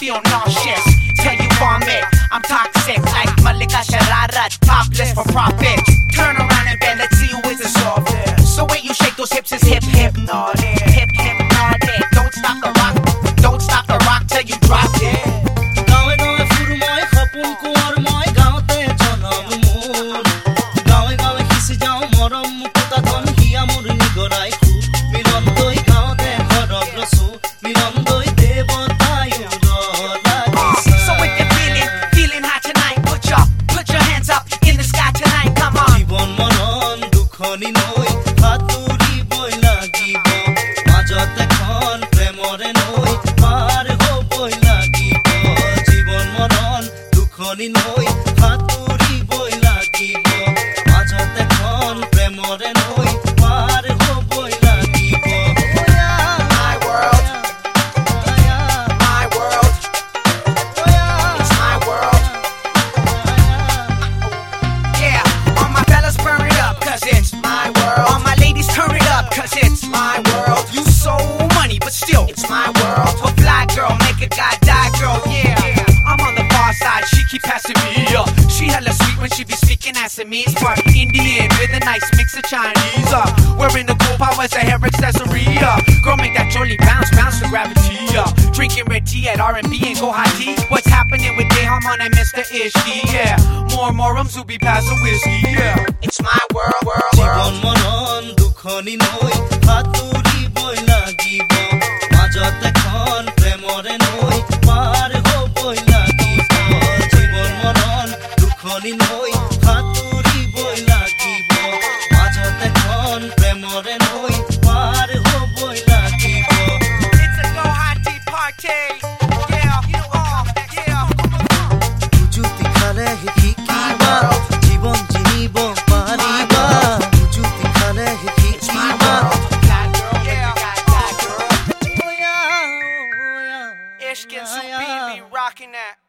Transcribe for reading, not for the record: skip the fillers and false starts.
feel nauseous till you vomit. I'm toxic like Malika Shararat, topless for profit. Turn around and bend, let's see who is the softest. So when you shake those hips, it's hip hypnotic, hip hypnotic. Don't stop the rock, don't stop the rock till you drop it. গাঁৱে গাঁৱে ফুরময় খপুন কুঁৱৰময় গাঁৱতে জনম মোৰ গাঁৱে গাঁৱে সিঁচি যাওঁ মৰম মুকুতা ধন হিয়া মোৰ নিগৰাই খুব মিলন দৈ গাঁৱতে ঘৰক ৰচো মিলন দৈ দেৱতায়ো লাগিছে So if you're feeling hot tonight, put your hands up in the sky tonight, come on. জীবন মৰণ দুখনি নৈ সাঁতুৰিবই লাগিব মাজত এখন প্ৰেমৰে নৈ পাৰ হ'বই লাগিব জীবন মৰণ দুখনি নৈ সাঁতুৰিবই লাগিব মাজত এখন প্ৰেমৰে নৈ পাৰ হ'বই লাগিব My world, my world, it's my world. Yeah, all my fellas burn it up, cause it's my world. All my ladies turn it up, cause it's my world. You so money, but still, it's my world. A fly girl, make a guy die, girl, yeah. I'm on the far side, she keep passing me up. She hella sweet when she be speaking Assamese, part Indian with a nice mix of Chinese. Wearing the cool powers, a hair accessory. Girl, make that jolly bounce, bounce to gravity. Drinking red tea at R&B and go high tea. What's happening with Dehaman and Mr. Ishki? Yeah, more Zubi pass the whiskey. Yeah, it's my world, world, Jibon world. মৰণ দুখনি নৈ সাঁতুৰিবই লাগিব মাজত এখন প্ৰেমৰে নৈ পাৰ হ'বই লাগিব জীবন মৰণ দুখনি নৈ সাঁতুৰিবই লাগিব মাজত এখন প্ৰেমৰে নৈ পাৰ হ'বই লাগিব It's a go high tea party. Yeah, yeah. সুজুতি খালে শিকিবা জীৱন জিনিব পাৰিবা সুজুতি খালে It's my শিকিবা world. Black girl, yeah, black girl. Oh yeah, oh yeah, Ishq and oh Zubi yeah. be rocking that.